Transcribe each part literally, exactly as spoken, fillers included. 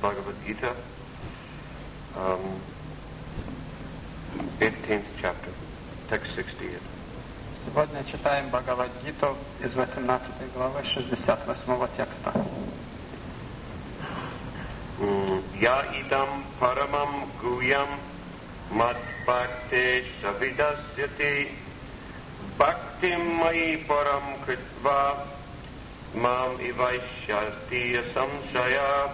Bhagavad Gita, um, eighteenth chapter, text sixty-eight. Сегодня читаем Бхагавад-гиту из восемнадцатой главы шестьдесят восьмого текста. Я идам парамам гуям мад бхакте савидасяти бхактим мои парам критва мам ивайшати самшая.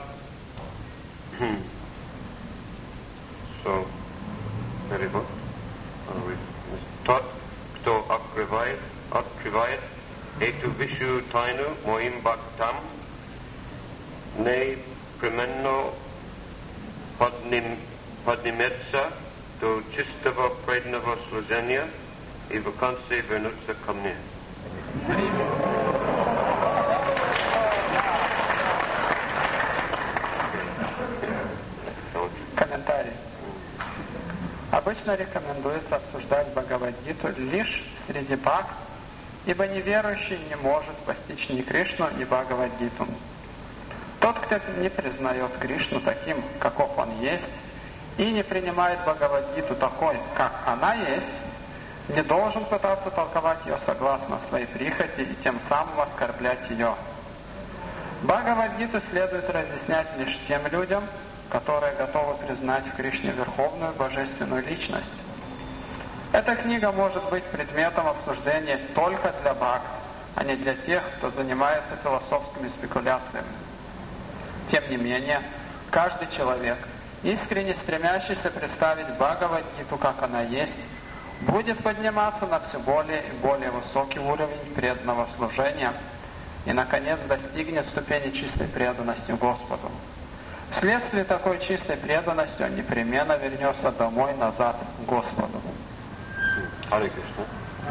So, very good. Тот, кто открывает, открывает эту высшую тайну моим бхактам, не пременно подним, поднимется до чистого преданного служения и в конце вернуться ко мне. Комментарий. Обычно рекомендуется обсуждать Бхагавад-гиту лишь среди бхакт, ибо неверующий не может постичь ни Кришну, ни Бхагавад-гиту. Тот, кто не признает Кришну таким, каков он есть, и не принимает Бхагавад-гиту такой, как она есть, не должен пытаться толковать ее согласно своей прихоти и тем самым оскорблять ее. Бхагавад-гиту следует разъяснять лишь тем людям, которые готовы признать в Кришне верховную божественную личность. Эта книга может быть предметом обсуждения только для бхакт, а не для тех, кто занимается философскими спекуляциями. Тем не менее, каждый человек, искренне стремящийся представить Бхагавад-гиту, как она есть, будет подниматься на все более и более высокий уровень преданного служения и, наконец, достигнет ступени чистой преданности Господу. Вследствие такой чистой преданности он непременно вернется домой, назад к Господу. Hare Krishna.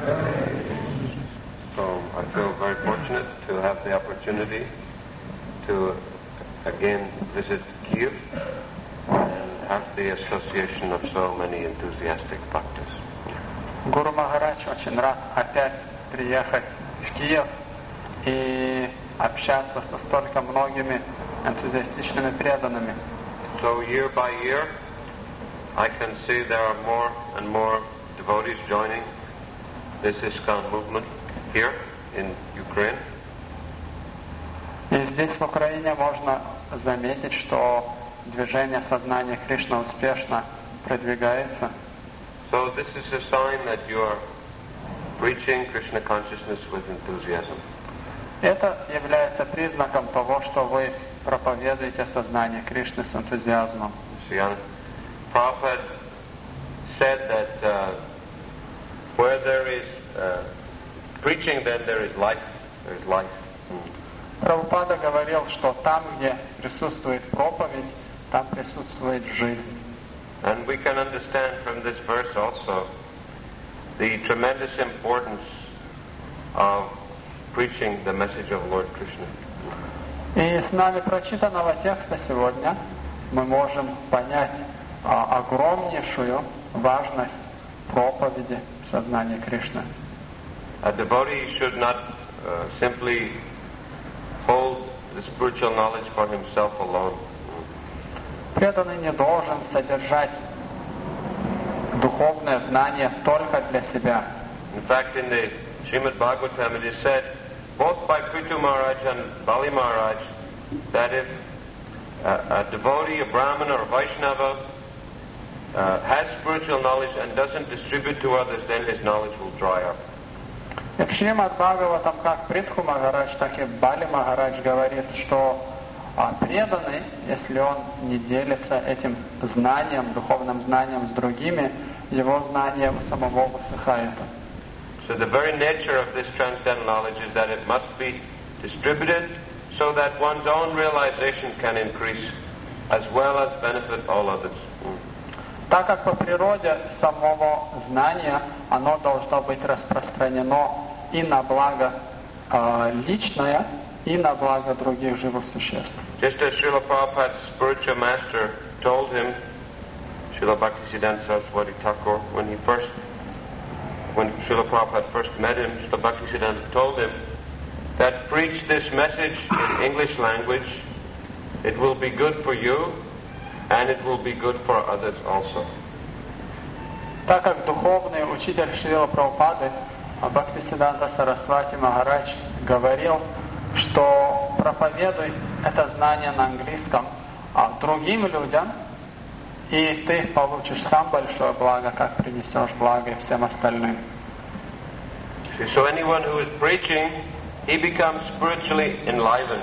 So I feel very fortunate to have the opportunity to again visit Kiev and have the association of so many enthusiastic bhaktas. Гуру Махарадж очень рад опять приехать в Киев и общаться со столько многими энтузиастичными преданными. So year by year, I can see there are more and more devotees joining this ISKCON movement here in Ukraine. И здесь, в Украине, можно заметить, что движение сознания Кришны успешно продвигается. So this is a sign that you are preaching Krishna consciousness with enthusiasm. Это является признаком того, что вы проповедуете сознание Кришны с энтузиазмом. Prabhupada said that uh, where there is uh, preaching, then there is life. There is life. Прабхупада говорил, что там, где присутствует проповедь, там присутствует жизнь. And we can understand from this verse also the tremendous importance of preaching the message of Lord Krishna. И с нами прочитанного текста сегодня мы можем понять а, огромнейшую важность проповеди сознания Кришны. A devotee should not uh, simply hold the spiritual knowledge for himself alone. Преданный не должен содержать духовное знание только для себя. In fact, in the Srimad Bhagavatam it is said, both by Prithu Maharaj and Bali Maharaj, that if a, a devotee, a Brahmin or a Vaishnava uh, has spiritual knowledge and doesn't distribute to others, then his knowledge will dry up. И в Шримад Бхагаватам как Притху Махарадж, так и Бали Махарадж говорит, что а преданный, если он не делится этим знанием, духовным знанием с другими, его знание самого высыхает. So the very nature of this transcendental knowledge is that it must be distributed so that one's own realization can increase as well as benefit all others. Так как по природе самого знания оно должно быть распространено и на благо э, личное, и на благо других живых существ. Just as Srila Prabhupada's spiritual master told him, Srila Bhaktisiddhanta Saraswati Thakur, when he first When Srila Prabhupada first met him, Srila Bhaktisiddhanta told him that preach this message in English language it will be good for you, and it will be good for others also. Так как духовный учитель Шрила Прабхупады Бхактисиддханта Сарасвати Махарадж говорил, что проповедуй это знание на английском а другим людям, и ты получишь сам большое благо, как принесешь благо и всем остальным. So anyone who is preaching, he becomes spiritually enlivened.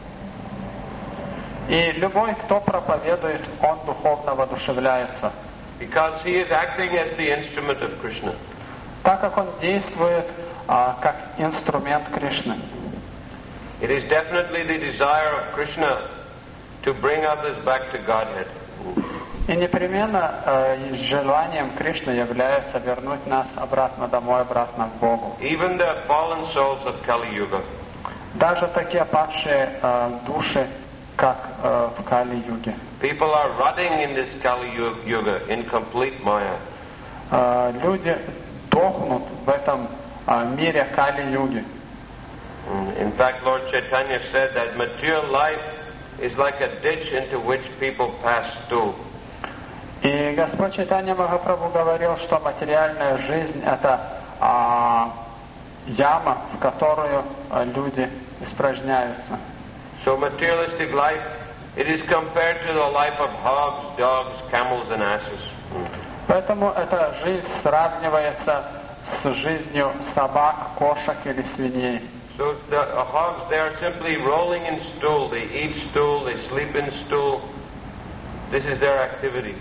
И любой, кто проповедует, он духовно воодушевляется. Because he is acting as the instrument of Krishna. Так как он действует а, как инструмент Кришны. It is definitely the desire of Krishna to bring others back to Godhead. И непременно э, желанием Кришны является вернуть нас обратно домой, обратно к Богу. Even the fallen souls of Kali Yuga. Даже такие падшие э, души, как э, в Кали-юге. People are rotting in this Kali Yuga in complete Maya. Э, люди дохнут в этом э, мире Кали-юги. In fact, Lord Chaitanya said that material life is like a ditch into which people pass through. И Господь Чайтанья Махапрабху говорил, что материальная жизнь — это а, яма, в которую а, люди испражняются. So materialistic life, it is compared to the life of hogs, dogs, camels and asses. Поэтому эта жизнь сравнивается с жизнью собак, кошек или свиней. So the uh, hogs, they are simply rolling in stool. They eat stool, they sleep in stool. This is their activity.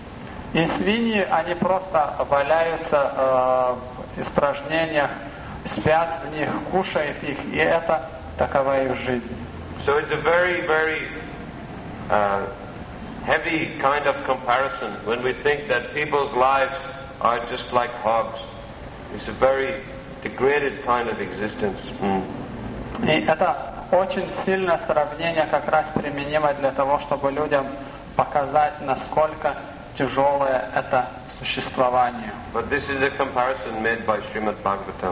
И свиньи, они просто валяются э, в испражнениях, спят в них, кушают их, и это такова их жизнь. So it's a very, very uh, heavy kind of comparison when we think that people's lives are just like hogs. It's a very degraded kind of existence. Mm. И это очень сильное сравнение как раз применимо для того, чтобы людям показать, насколько тяжелое это существование. But this is a comparison made by Srimad Bhagavatam.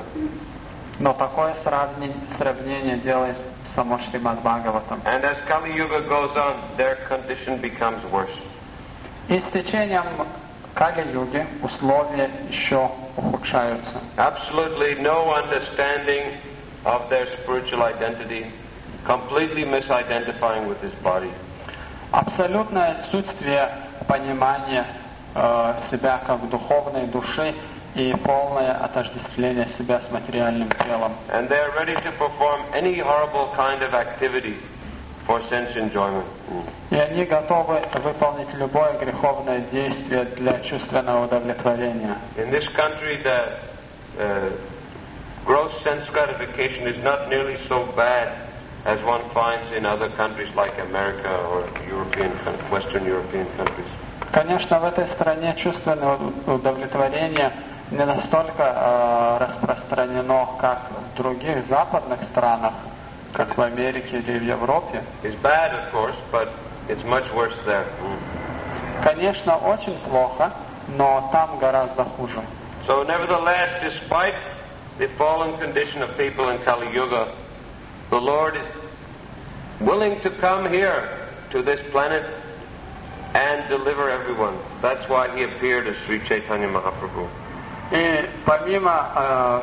Но такое сравнение, сравнение делает само Шримад Бхагаватам. And as Kali Yuga goes on, their condition becomes worse. И с течением Кали-юги условия еще ухудшаются. Absolutely no understanding of their spiritual identity, completely misidentifying with this body. Абсолютное отсутствие понимания э, себя как духовной души и полное отождествление себя с материальным телом. And they are ready to perform any horrible kind of activity for sense enjoyment. И они готовы выполнить любое греховное действие для чувственного удовлетворения. In this country, the uh, gross sense gratification is not nearly so bad as one finds in other countries like America or European, Western European countries. Конечно, в этой стране чувственное удовлетворение не настолько э, распространено, как в других западных странах, как в Америке или в Европе. It's bad, of course, but it's much worse there. Конечно, очень плохо, но там гораздо хуже. So, nevertheless, despite the fallen condition of people in Kali Yuga, the Lord is willing to come here to this planet and deliver everyone. That's why He appeared as Sri Chaitanya Mahaprabhu. И помимо э,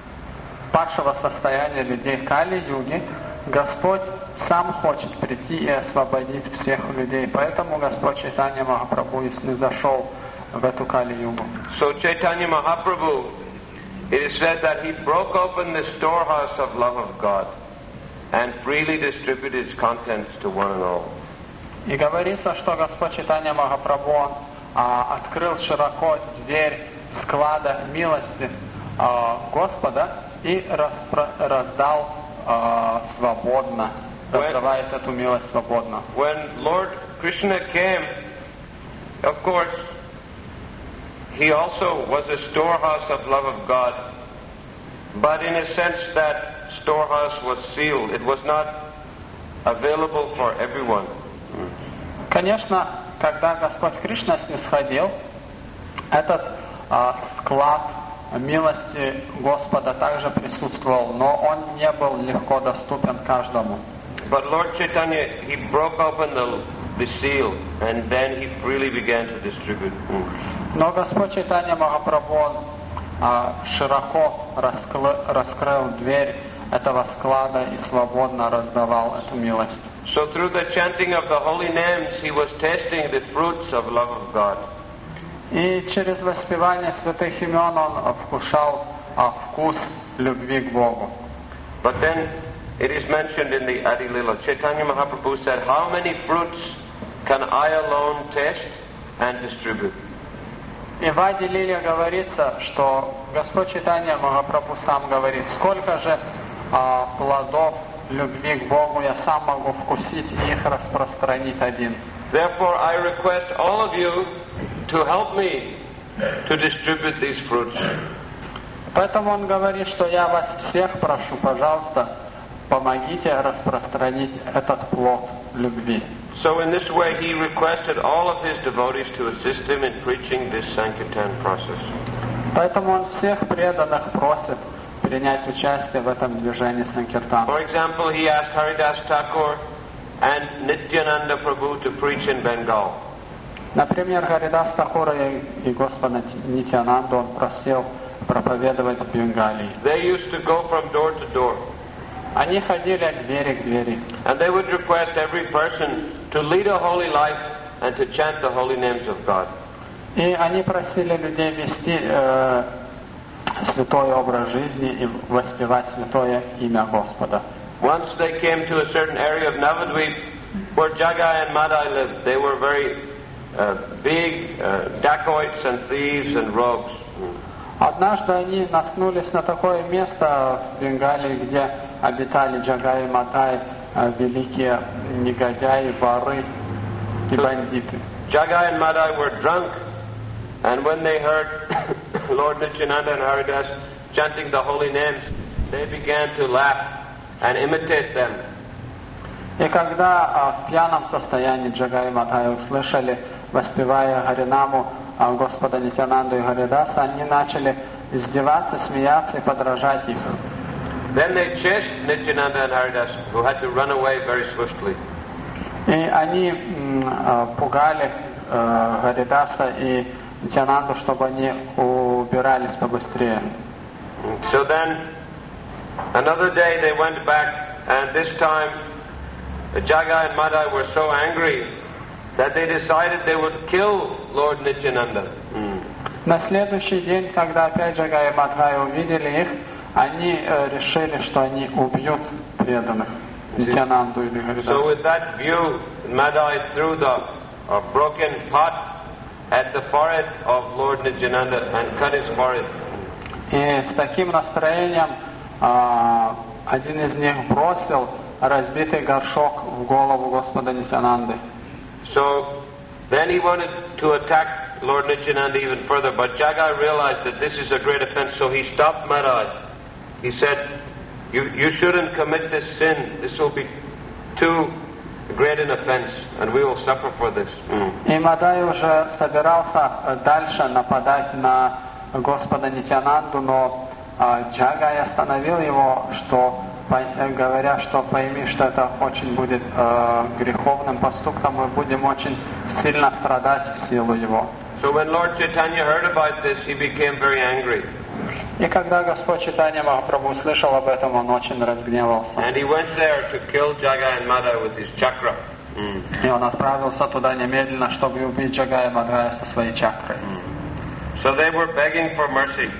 падшего состояния людей Кали-юги, Господь сам хочет прийти и освободить всех людей. Поэтому Господь Чайтанья Махапрабху и снизошел в эту Кали-югу. So Chaitanya Mahaprabhu, it is said that he broke open the storehouse of love of God and freely distributed its contents to one and all. И говорится, что Господь Чайтанья Махапрабху он, а, открыл широко дверь склада милости а, Господа и распро- раздал а, свободно, раздавает эту милость свободно. When Lord Krishna came, of course, he also was a storehouse of love of God, but in a sense that storehouse was sealed. It was not available for everyone. Конечно, когда Господь Кришна снисходил, этот а, склад милости Господа также присутствовал, но он не был легко доступен каждому. but Lord Chaitanya, he broke open the, the seal, and then he freely began to distribute. Mm. Но Господь Чайтанья Махапрабху а, широко раскрыл, раскрыл дверь этого склада и свободно раздавал эту милость. So through the chanting of the holy names, he was tasting the fruits of love of God. И через воспевание святых имен он вкушал а, вкус любви к Богу. But then it is mentioned in the Adi Lila, Chaitanya Mahaprabhu said, how many fruits can I alone taste and distribute? И в Ади Лиле говорится, что Господь Чайтанья Махапрабху сам говорит, сколько же а, плодов любви к Богу я сам могу вкусить и их распространить один. Therefore I request all of you to help me to distribute these fruits. Поэтому он говорит, что я вас всех прошу, пожалуйста, помогите распространить этот плод любви. So in this way he requested all of his devotees to assist him in preaching this Sankirtan process. Поэтому он всех преданных просит принять участие в этом движении Санкиртан. For example, he asked Haridas Thakur and Nityananda Prabhu to preach in Bengal. Например, Харидас Тхакура и Господа Нитьянанду он просил проповедовать в Бенгалии. They used to go from door to door. Они ходили от двери к двери. And they would request every person to lead a holy life and to chant the holy names of God. И они просили людей вести э, святой образ жизни и воспевать святое имя Господа. Once they came to a certain area of Navadvip where Jagai and Madai lived. They were very uh, big uh, dacoits and thieves and rogues. Однажды они наткнулись на такое место в Бенгалии, где обитали Джагай и Мадай, великие негодяи, воры и бандиты. Jagai and Madai were drunk, and when they heard Lord Nityananda and Haridas chanting the holy names, they began to laugh and imitate them. И когда в пьяном состоянии Джагай и Мадай услышали, воспевая Харинаму Господа Нитьянанду и Харидаса, они начали издеваться, смеяться и подражать их. Then they chased Nityananda and Haridas, who had to run away very swiftly. И они м, пугали э, Харидаса и Нитьянанду, чтобы они убирались побыстрее. So then, another day they went back, and this time Jagai and Madai were so angry that they decided they would kill Lord Nityananda. Mm. На следующий день, когда опять Джагай и Мадхай увидели их, они э, решили, что они убьют преданных Нитьянанду или Харидасу. So with that view, Madai threw the uh, broken pot at the forehead of Lord Nityananda and cut his forehead. И с таким настроением э, один из них бросил разбитый горшок в голову Господа Нитьянанды. So then he wanted to attack Lord Nityananda even further, but Jagai realized that this is a great offense, so he stopped Madai. He said, you, you shouldn't commit this sin. This will be too great an offense, and we will suffer for this. Mm. И Мадай уже собирался дальше нападать на Господа Нитьянанду, но э, Джагай остановил его, что говоря, что пойми, что это очень будет э, греховным поступком, мы будем очень сильно страдать в силу его. So when Lord Chaitanya heard about this, he became very angry. И когда Господь Чайтанья Махапрабху услышал об этом, он очень разгневался. And he went there to kill Jagai and Madai with his chakra. Mm. И он отправился туда немедленно, чтобы убить Джагая и Мадхая со своей чакрой. Mm. So they were begging for mercy.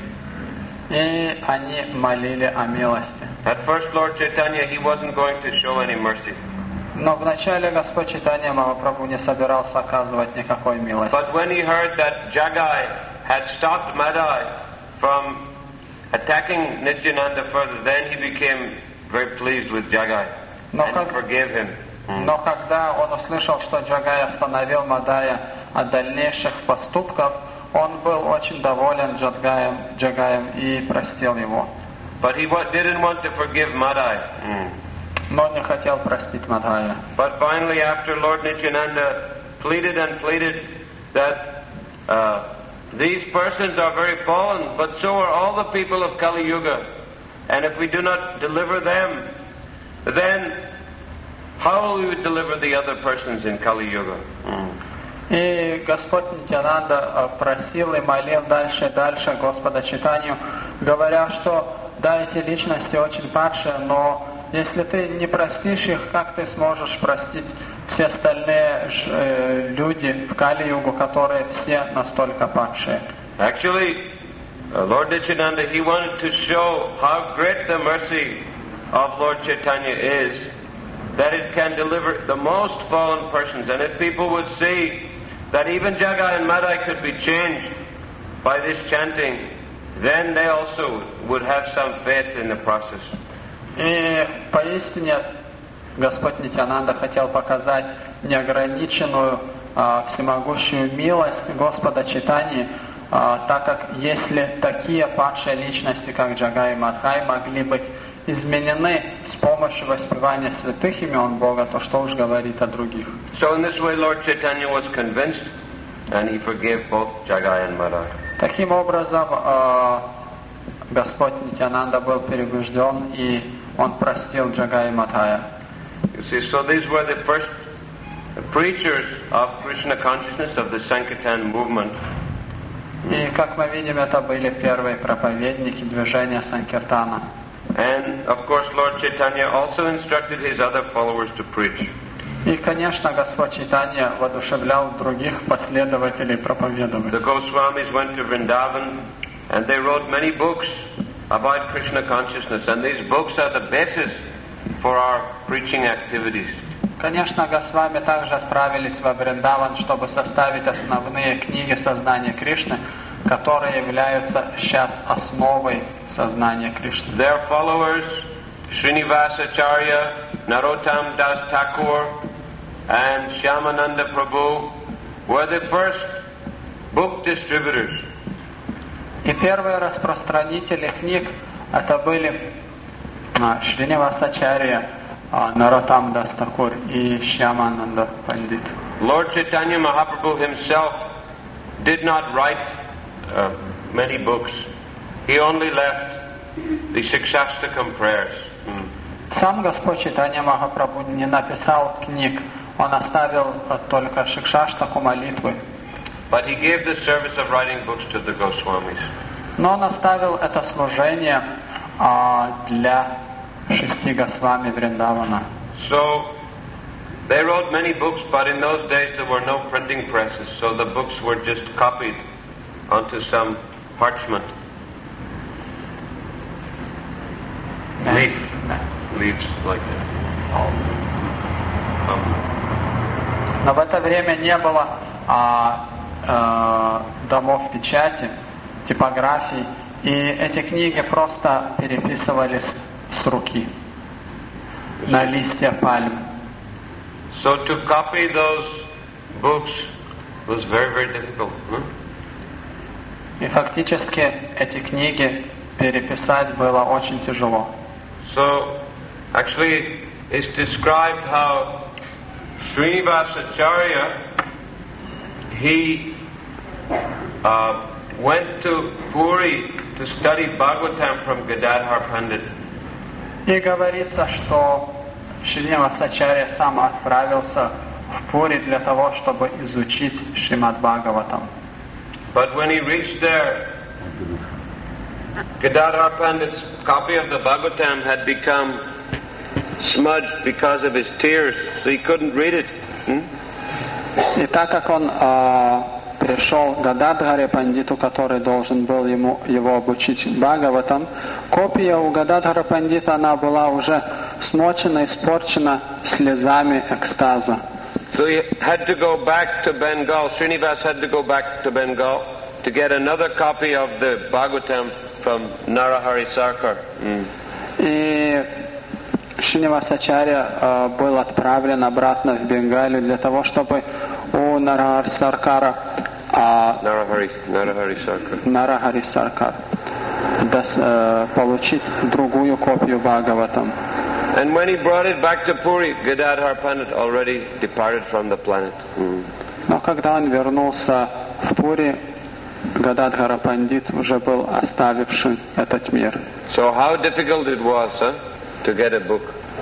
И они молили о милости. At first, Lord Chaitanya, he wasn't going to show any mercy. Но вначале Господь Чайтанья Махапрабху не собирался оказывать никакой милости. But when he heard that Jagai had stopped Madai from attacking Nityananda further, then he became very pleased with Jagai Но and как, forgave him. но когда он услышал, что Джагай остановил Мадая от дальнейших поступков, он был очень доволен Джагаем, Джагаем и простил его. But he didn't want to forgive Madai. Mm. Но он не хотел простить Мадхая. But finally, after Lord Nityananda pleaded and pleaded that uh, these persons are very fallen, but so are all the people of Kali Yuga, and if we do not deliver them, then how will you deliver the other persons in Kali Yuga? Mm. И Господь Нитьянанда просил и молил дальше и дальше Господа Чайтанью, говоря, что да, эти личности очень падшие, но если ты не простишь их, как ты сможешь простить все остальные э, люди в Кали-югу, которые все настолько падшие? Actually, uh, Lord Nityananda, he wanted to show how great the mercy of Lord Chaitanya is, that it can deliver the most fallen persons. And if people would see that even Jagai and Madai could be changed by this chanting, then they also would have some faith in the process. И поистине Господь Нитьянанда хотел показать неограниченную, а, всемогущую милость Господа Чайтаньи, а, так как если такие падшие личности, как Джагай и Мадхай, могли быть изменены с помощью воспевания святых имен Бога, то что уж говорить о других. So in this way Lord Chaitanya was convinced and he forgave both Jagai and Madai. Таким образом, э, Господь Нитьянанда был переубежден, и он простил Джагая и Мадхая. You see, so these were the first preachers of Krishna consciousness of the Sankirtan movement. И, как мы видим, это были первые проповедники движения Санкиртана. And, of course, Lord Chaitanya also instructed his other followers to preach. И, конечно, Господь Чайтанья воодушевлял других последователей проповедовать. The Goswamis went to Vrindavan and they wrote many books about Krishna consciousness, and these books are the basis for our preaching activities. Конечно, Госвами также отправились во Вриндаван, чтобы составить основные книги сознания Кришны, которые являются сейчас основой сознания Кришны. Their followers, Srinivasacharya, Narottam Das Thakur, and Shyamananda Prabhu, were the first book distributors. И первые распространители книг это были Шринивасачарья, Нароттам Дас Такур и Шьямананда Пандит. Lord Chaitanya Mahaprabhu himself did not write uh, many books. He only left the Shikshastakam prayers. Mm. Сам Господь Чайтанья Махапрабху не написал книг, он оставил только Шикшаштаку молитвы. But he gave the service of writing books to the Goswamis. Но он оставил это служение а, для шести Госвами Вриндавана. So they wrote many books, but in those days there were no printing presses, so the books were just copied onto some parchment. Leaf. Leaves like that. Um. Но в это время не было а, а, домов печати, типографий, и эти книги просто переписывались с руки на листья пальм. So to copy those books was very, very difficult. Huh? И фактически эти книги переписать было очень тяжело. So actually it's described how Srinivasacharya, he uh, went to Puri to study Bhagavatam from Gadadhar Pandit. И говорится, что Шринивасачарья сам отправился в Пури для того, чтобы изучить Шримад Бхагаватам. But when he reached there, Gadadhar Pandit's copy of the Bhagavatam had become smudged because of his tears, so he couldn't read it. Hmm? И так как он э, пришел к Гададхаре Пандиту, который должен был ему, его обучить Бхагаватам, копия у Гададхара Пандита, она была уже смочена, испорчена слезами экстаза. So he had to go back to Bengal. Srinivas had to go back to Bengal to get another copy of the Bhagavatam from Narahari Sarkar. Mm. И Шринивасачарья э, был отправлен обратно в Бенгалию для того, чтобы у Нарахари Саркара э, Narahari, Narahari Sarkar. Нарахари Саркар дос, э, получить другую копию Бхагаватам. And when he brought it back to Puri, Gadadhar Pandit already departed from the planet. Mm. Но когда он вернулся в Пури, Гададхара Пандит уже был оставивший этот мир. So how difficult it was, huh, to get a book.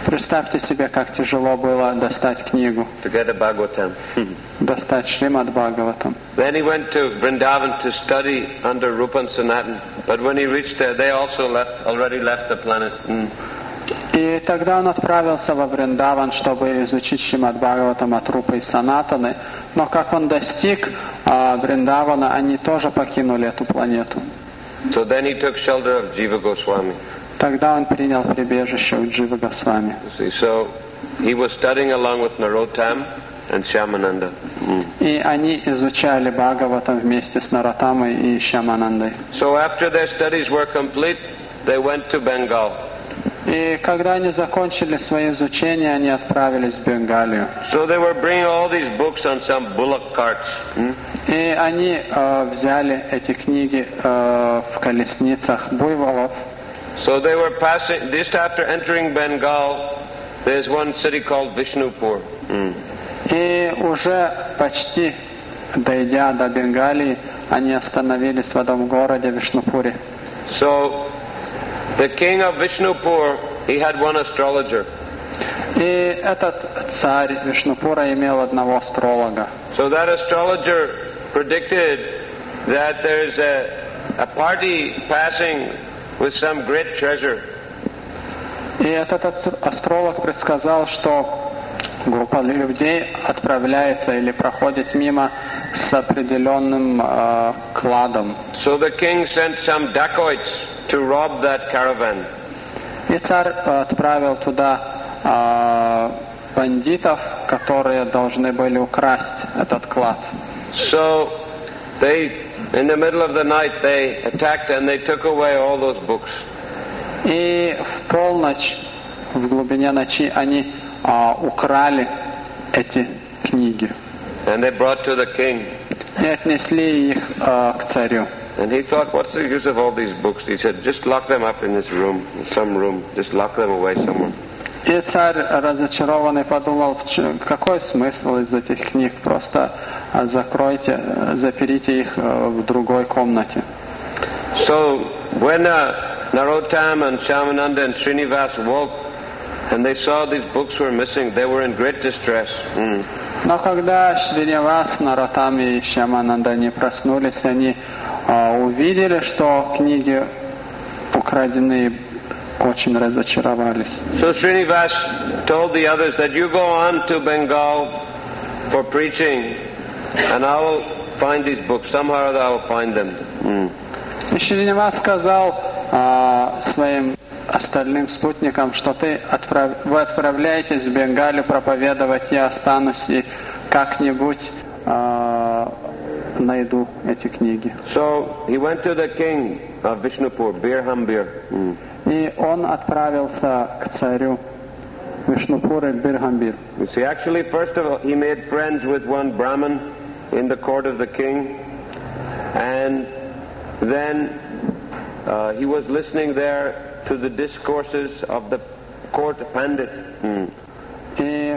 Представьте себе, как тяжело было достать книгу, to get a Bhagavatam. достать Шримад Бхагаватам. Then he went to Vrindavan to study under Rupa and Sanatan. But when he reached there, they also left, already left the planet. Mm. И тогда он отправился во Вриндаван, чтобы изучить Шримад Бхагаватам от Рупы и Санатаны. Но как он достиг а, Вриндавана, они тоже покинули эту планету. So then he took shelter of Jiva Goswami. Тогда он принял прибежище у Дживы Госвами. See, so he was studying along with Narottam and Shyamananda. Mm. И они изучали Бхагаватам вместе с Наротамой и Шьяманандой. So after their studies were complete, they went to Bengal. И когда они закончили свои изучения, они отправились в Бенгалию. So they were bringing all these books on some bullock carts. Mm. И они э, взяли эти книги э, в колесницах буйволов. So they were passing, just after entering Bengal, there's one city called Vishnupur. Mm. И уже почти дойдя до Бенгалии, они остановились в этом городе Вишнупуре. So the king of Vishnupur, he had one astrologer. И этот царь Вишнупура имел одного астролога. So that astrologer predicted that there's a, a party passing with some great treasure. И этот астролог предсказал, что группа людей отправляется или проходит мимо с определенным э, кладом. So the king sent some dacoits to rob that caravan. И царь отправил туда э, бандитов, которые должны были украсть этот клад. So they, in the middle of the night, they attacked and they took away all those books. И в полночь, в глубине ночи, они э, украли эти книги. And they brought to the king. И отнесли их э, к царю. And he thought, what's the use of all these books? He said, just lock them up in this room, in some room. Just lock them away somewhere. И царь разочарованный подумал, какой смысл из этих книг? Просто закройте, заперите их в другой комнате. So when uh, Narottam and Shyamananda and Srinivas woke and they saw these books were missing, they were in great distress. Mm. Но когда Шринивас, Наротам и Шьямананда не проснулись, они а, увидели, что книги украдены, очень разочаровались. So Srinivas told the others that you go on to Bengal for preaching and I will find these books. Somehow or other I will find them. Mm. И Шринивас сказал а, своим остальным спутникам, что ты отправ... вы отправляетесь в Бенгалию проповедовать, я останусь и как-нибудь э, найду эти книги. So he went to the king of Vishnupur, Birhambir. Mm. И он отправился к царю Вишнупура Бирхамбир. You see, actually, first of all, he made friends with one Brahmin in the court of the king, and then uh, he was listening there to the discourses of the court pandit. Mm. И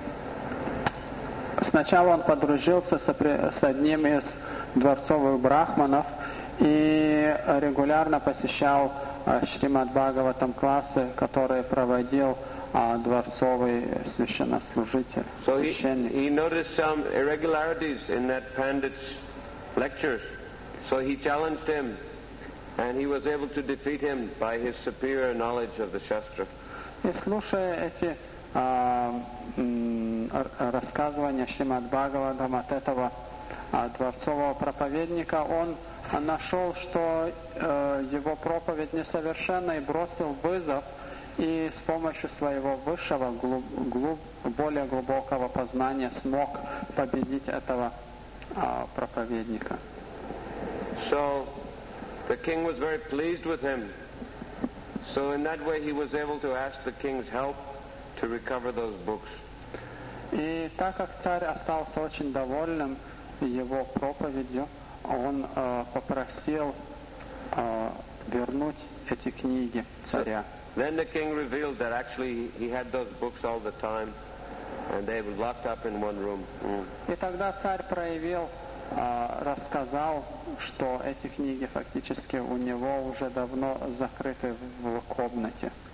сначала он подружился с одним из дворцовых брахманов и регулярно посещал Шримад Бхагаватам классы, которые проводил дворцовый священнослужитель. So he, he noticed some irregularities in that pandit's lectures, so he challenged him. And he was able to defeat him by his superior knowledge of the Shastra. И слушая эти а, м, рассказывания Шримад Бхагаватам от этого а, дворцового проповедника, он нашел, что а, его проповедь несовершенна, и бросил вызов, и с помощью своего высшего, глуб, глуб, более глубокого познания смог победить этого а, проповедника. So, the king was very pleased with him. So in that way he was able to ask the king's help to recover those books. И так как царь остался очень довольным его проповедью, он э, попросил э, вернуть эти книги царя. Then the king revealed that actually he had those books all the time and they were locked up in one room. Mm. И тогда царь проявил, рассказал, что эти книги фактически у него уже давно закрыты в комнате.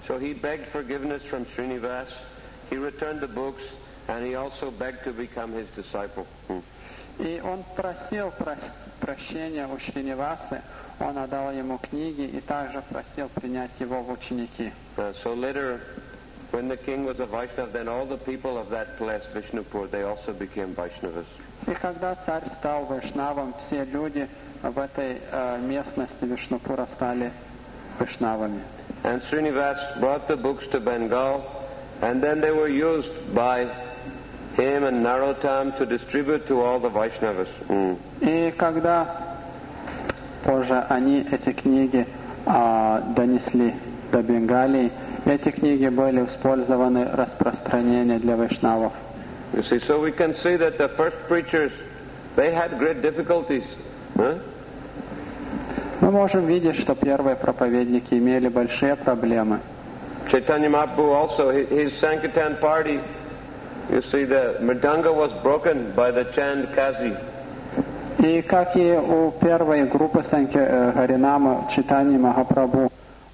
So he begged forgiveness from Srinivas. He returned the books, and he also begged to become his disciple. Hmm. И он просил прощения у Шринивасы, он отдал ему книги и также просил принять его в ученики. Uh, so later, when the king was a Vaishnava, then all the people of that place, Vishnupur, they also became Vaishnavas. И когда царь стал вайшнавом, все люди в этой э, местности Вишнупура стали вайшнавами. And Srinivas brought the books to Bengal, and then they were used by him and Narottam to distribute to all the Vaishnavas. Mm. И когда позже они эти книги э, донесли до Бенгалии, эти книги были использованы распространение для вайшнавов. You see, so we can see that the first preachers, they had great difficulties. Huh? Мы можем видеть, что первые проповедники имели большие проблемы. Chaitanya Mahaprabhu also, his Sankirtan party, you see, the mridanga was broken by the chant Kazi. И как и у первой группы Санки Харинама Чайтаньи Махапрабху,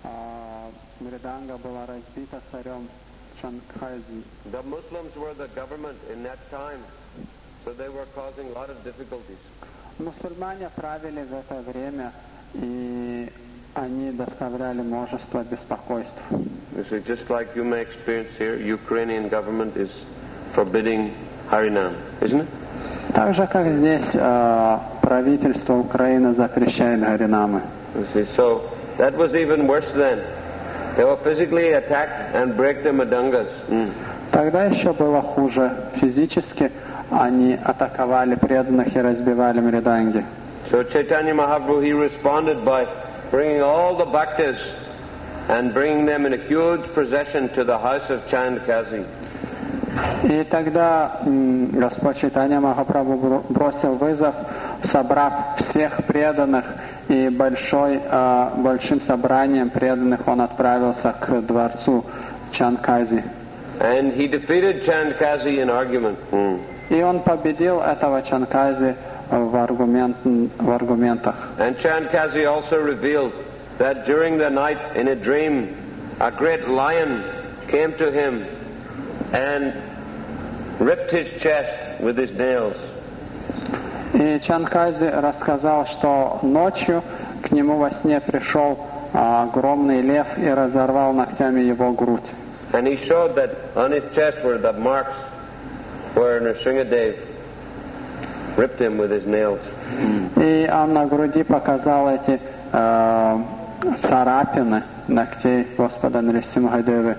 мриданга была разбита царем Чанкхази. The Muslims were the government in that time, so they were causing a lot of difficulties. Мусульмане правили в это время, и они доставляли множество беспокойств. You see, just like you may experience here, Ukrainian government is forbidding Harinam, isn't it? Так же, как здесь э, правительство Украины запрещает Харинамы. You see, so that was even worse then. They were physically attacked and break the mridangas. Mm. Тогда еще было хуже. Физически они атаковали преданных и разбивали мриданги. So Chaitanya Mahaprabhu, he responded by bringing all the bhaktas and bringing them in a huge procession to the house of Chand Kazi. И тогда м, Господь Чайтанья Махапрабху бросил вызов, собрав всех преданных, и большой, э, большим собранием преданных он отправился к дворцу Чанкази. And he defeated Chand Kazi in argument. Mm. И он победил этого Чанкази в, аргумент, в аргументах. And Chand Kazi also revealed that during the night in a dream, a great lion came to him and ripped his chest with his nails. И Чанкази рассказал, что ночью к нему во сне пришел а, огромный лев и разорвал ногтями его грудь. And he showed that on his chest were the marks where Nrsingadev ripped him with his nails. И он на груди показал эти э, царапины ногтей Господа Нрисимхадевы.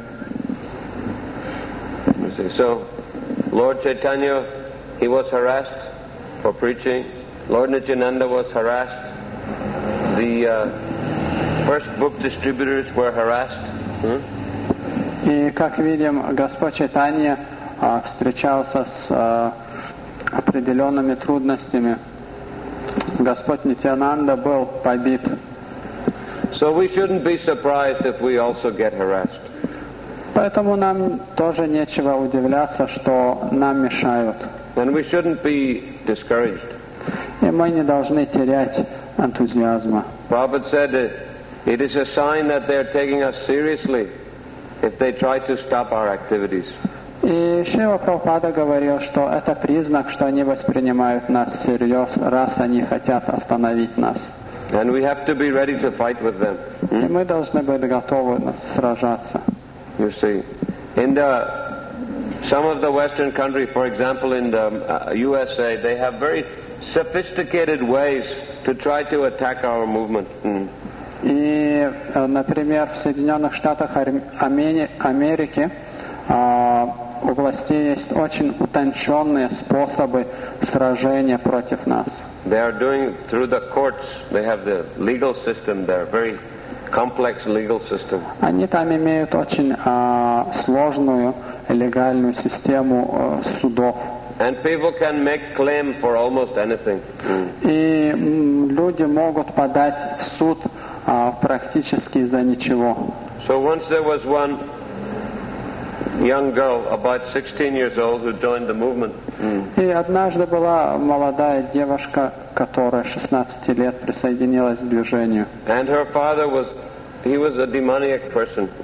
So, Lord Chaitanya, he was harassed for preaching. Lord Nityananda was harassed. The uh, first book distributors were harassed. Hmm? И, как видим, Господь Чайтанья э, встречался с э, определенными трудностями. Господь Нитянанда был побит. So we shouldn't be surprised if we also get harassed. Поэтому нам тоже нечего удивляться, что нам мешают. And we shouldn't be discouraged. И мы не должны терять энтузиазма. Prabhupada said that it is a sign that they're taking us seriously if they try to stop our activities. И Шрила Прабхупада говорил, что это признак, что они воспринимают нас всерьез, раз они хотят остановить нас. And we have to be ready to fight with them. Hmm? И мы должны быть готовы сражаться. You see, in the some of the Western countries, for example, in the uh, U S A, they have very sophisticated ways to try to attack our movement. Mm. И, например, в Соединенных Штатах Америки у властей есть очень утонченные способы сражения против нас. They are doing through the courts. They have the legal system there, very complex legal system. Они там имеют очень а, сложную легальную систему а, судов. And people can make claim for almost anything. Mm. И м, люди могут подать в суд а, практически за ничего. So once there was one young girl, about sixteen years old, who joined the movement. Mm. И однажды была молодая девушка, которая шестнадцати лет присоединилась к движению. And her father was, he was a demoniac person. Mm.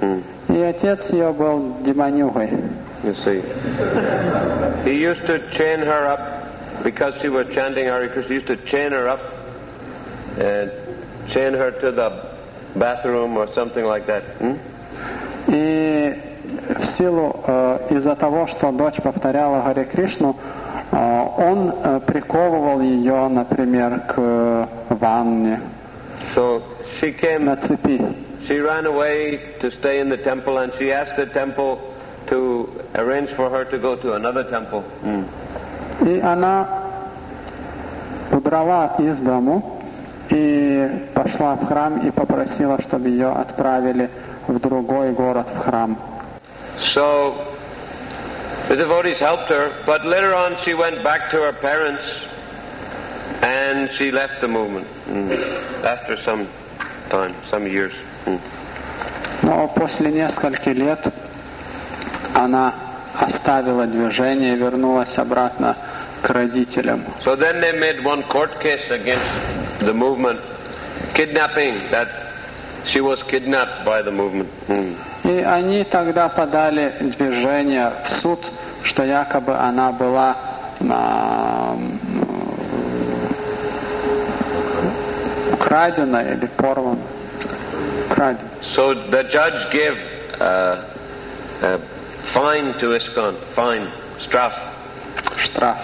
И отец ее был демонюгой. You see. He used to chain her up because she was chanting Hare Krishna. He used to chain her up and chain her to the bathroom or something like that. Hmm? И в силу, э, из-за того, что дочь повторяла Харе Кришну, э, он э, приковывал ее, например, к ванне, So she came, на цепи. she ran away to stay in the temple, and she asked the temple to arrange for her to go to another temple. Hmm. И она удрала из дому и пошла в храм и попросила, чтобы ее отправили в другой город, в храм. So the devotees helped her, but later on she went back to her parents and she left the movement mm. after some time, some years. Mm. Но после нескольких лет она оставила движение и вернулась обратно к родителям. So then they made one court case against the movement, kidnapping, that she was kidnapped by the movement. Mm. И они тогда подали движение в суд, что якобы она была а, украдена или порвана. Украдена. So the judge gave uh, a fine to ISKCON, fine, штраф. Штраф.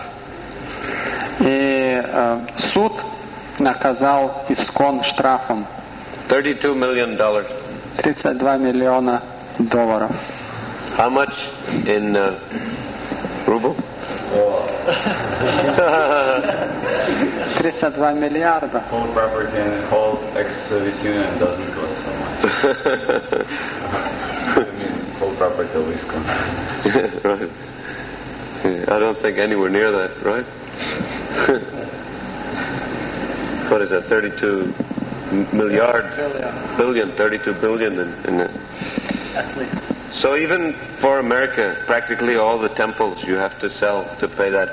И э, суд наказал ISKCON штрафом thirty-two million dollars. тридцать два миллиона долларов. How much in uh, ruble? тридцать два миллиарда. Whole property and whole excessive union doesn't cost so much. I mean, whole property of ISKCON. Right. I don't think anywhere near that, right? What is that? thirty-two milliard Billion. billion, thirty-two billion in, in it. At least. So even for America, practically all the temples you have to sell to pay that.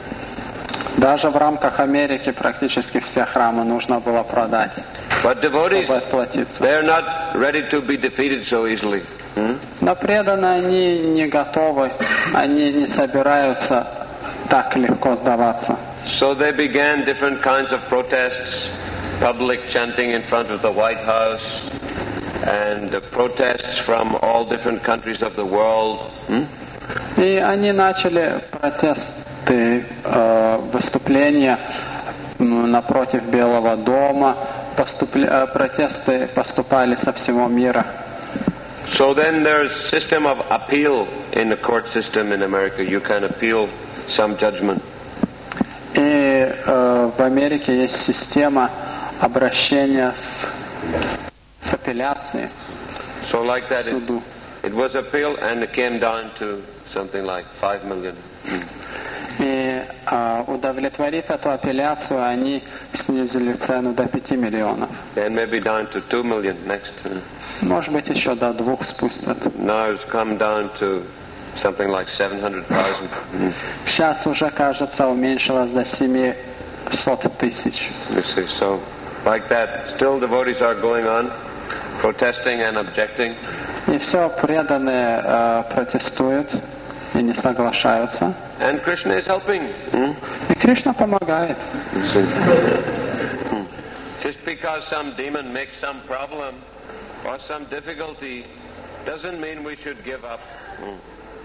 Даже в рамках Америки практически все храмы нужно было продать, But devotees, чтобы отплатиться. they're not ready to be defeated so easily. Hmm? Но преданные они не готовы, они не собираются так легко сдаваться. So they began different kinds of protests, public chanting in front of the White House, and uh, protests from all different countries of the world. Hmm? И они начали протесты, э, выступления м, напротив Белого дома, поступле- э, протесты поступали со всего мира. So then there's system of appeal in the court system in America. You can appeal some judgment. И э, в Америке есть система обращения с, с апелляцией So like к that, it, суду. it was appealed and it came down to something like five million. И э, удовлетворив эту апелляцию, они снизили цену до пяти миллионов. And maybe down to two million next. Может быть, еще до двух спустят. Now it's come down to something like seven hundred thousand. Сейчас уже, кажется, уменьшилось до семисот тысяч. You see, so like that, still devotees are going on, protesting and objecting. И все преданные э, протестуют и не соглашаются. And Krishna is helping. Hmm? И Кришна помогает. You see. Hmm. Just because some demon makes some problem or some difficulty doesn't mean we should give up. Hmm.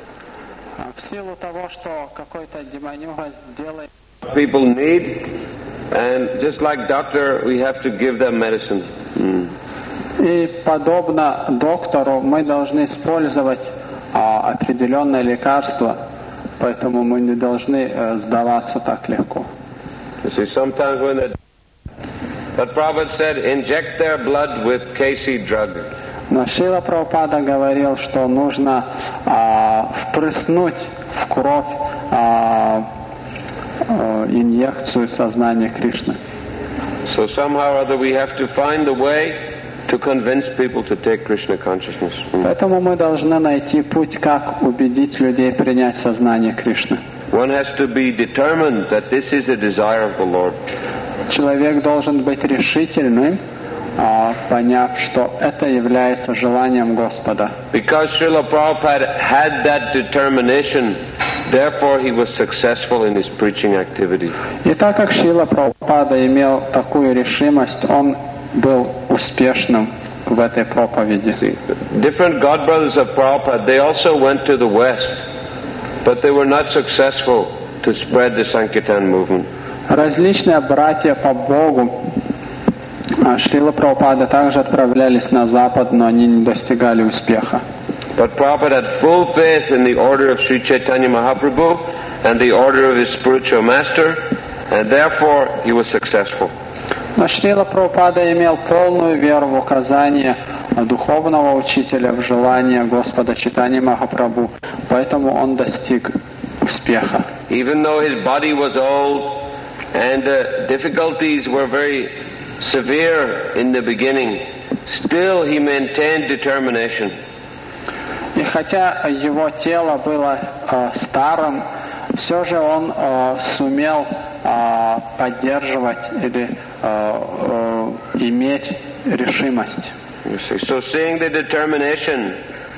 В силу того, что какой-то демонюга делает, People need, and just like doctor, we have to give them medicine. Hmm. и подобно доктору мы должны использовать а, определенное лекарство, поэтому мы не должны э, сдаваться так легко. You see, sometimes when the but Prabhupada said, inject their blood with K C drug. Но Шрила Прабхупада говорил, что нужно а, впрыснуть в кровь а, а, инъекцию сознания Кришны. So somehow or other we have to find a way to convince people to take Krishna consciousness. Hmm. Поэтому мы должны найти путь, как убедить людей принять сознание Кришны. One has to be determined that this is a desire of the Lord. Человек должен быть решительным, поняв, что это является желанием Господа. Because Srila Prabhupada had that determination, therefore he was successful in his preaching activity. И так как Шрила Прабхупада имел такую решимость, он был успешным в этой проповеди. Different God brothers of Prabhupada, they also went to the West, but they were not successful to spread the Sankirtan movement. Различные братья по Богу Шрила Прабхупада также отправлялись на Запад, но они не достигали успеха. But Prabhupada had full faith in the order of Sri Chaitanya Mahaprabhu and the order of his spiritual master, and therefore he was successful. Но Шрила Прабхупада имел полную веру в указание духовного учителя, в желание Господа Чайтаньи Махапрабху, поэтому он достиг успеха. Even though his body was old and the difficulties were very severe in the beginning, still he maintained determination. И хотя его тело было э, старым, все же он э, сумел э, поддерживать или э, э, иметь решимость. So seeing the determination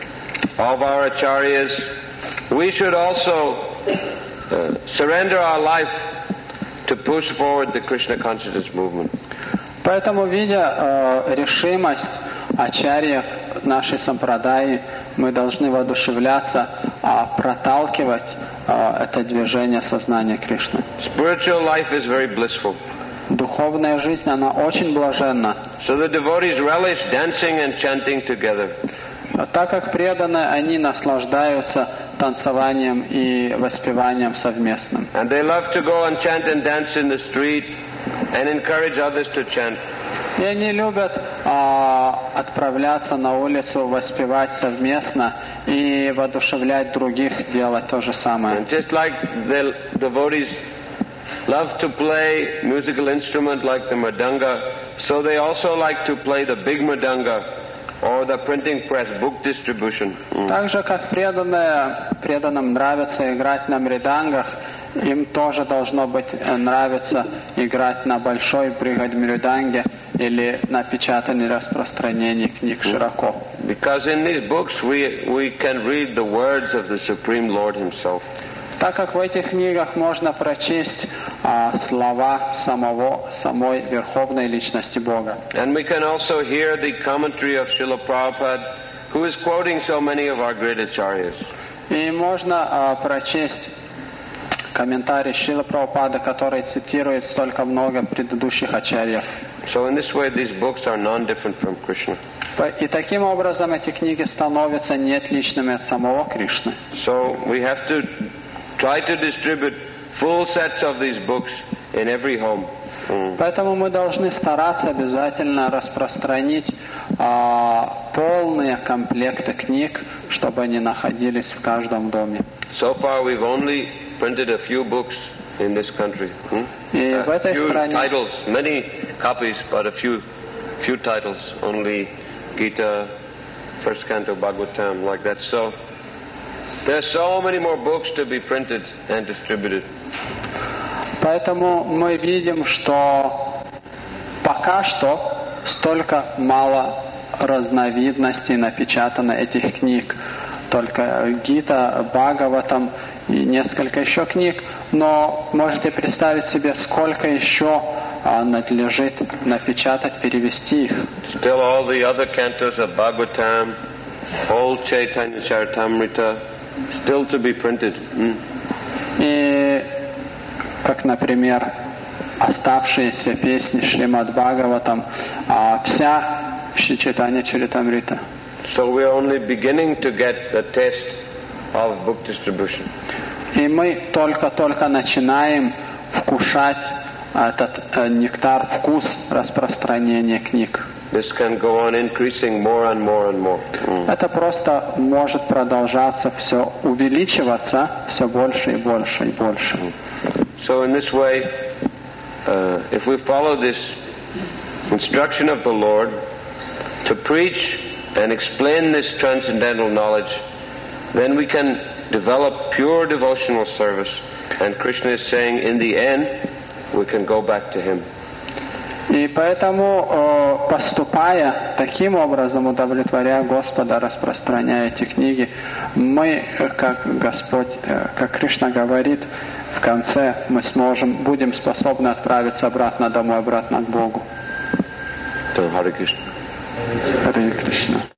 of our acharyas, we should also uh, surrender our life to push forward the Krishna consciousness movement. Поэтому, видя э, решимость ачарьев нашей сампрадаи, мы должны воодушевляться, а проталкивать э, это движение сознания Кришны. Spiritual life is very blissful. Духовная жизнь, она очень блаженна. So the devotees relish dancing and chanting together. Так как преданные, они наслаждаются танцеванием и воспеванием совместным. And they love to go and chant and dance in the street and encourage others to chant. И они любят а, отправляться на улицу, воспевать совместно и воодушевлять других делать то же самое. And just like the devotees love to play musical instrument like the mridanga, so they also like to play the big mridanga or the printing press, book distribution. Mm. Так же, как преданные, преданным нравится играть на мридангах, им тоже должно быть нравиться играть на большой бригад-мриданге или на печатании и распространении книг широко. Because in these books we, we can read the words of the Supreme Lord Himself. Так как в этих книгах можно прочесть а, слова самого, самой Верховной Личности Бога. And we can also hear the commentary of Srila Prabhupada, who is quoting so many of our great acharyas. И можно а, прочесть комментарий Шрилы Прабхупады, который цитирует столько много предыдущих ачарьев. So in this way, these books are non-different from Krishna. И таким образом эти книги становятся неотличными от самого Кришны. So we have to try to distribute full sets of these books in every home. Mm. Поэтому мы должны стараться обязательно распространить а, полные комплекты книг, чтобы они находились в каждом доме. So far, we've only printed a few books in this country. Hmm? И Uh, в этой few стране titles, many copies, but a few, few titles. Only Gita, First Canto, Bhagavatam, like that. So there's so many more books to be printed and distributed. Поэтому мы видим, что пока что столько мало разновидностей напечатано этих книг. Только Гита, Бхагаватам и несколько еще книг. Но можете представить себе, сколько еще а, надлежит напечатать, перевести их. Still all the other cantos of Bhagavatam, old Chaitanya Charitamrita, still to be printed. Hmm? И, как, например, оставшиеся песни Шримад Бхагаватам, а, вся Шри Чайтанья Чаритамрита. So we are only beginning to get the taste of book distribution. И мы только-только начинаем вкушать этот э, нектар, вкус распространения книг. This can go on increasing more and more and more. Mm. Это просто может продолжаться, все увеличиваться, все больше и больше и больше. So in this way, uh, if we follow this instruction of the Lord to preach and explain this transcendental knowledge, then we can develop pure devotional service. And Krishna is saying, in the end, we can go back to Him. И поэтому, что поступая таким образом, удовлетворяя Господа, распространяя эти книги, мы, как Господь, как Кришна говорит, в конце мы сможем, будем способны отправиться обратно домой, обратно к Богу. Харе Кришна. Харе Кришна.